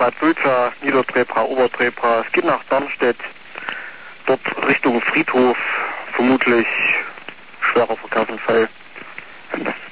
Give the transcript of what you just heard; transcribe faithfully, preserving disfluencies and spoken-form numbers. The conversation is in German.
Bad Wülza, Niederdrebra, Oberdrebra. Es geht nach Darmstädt, dort Richtung Friedhof, vermutlich schwerer Verkehrsunfall. Ende.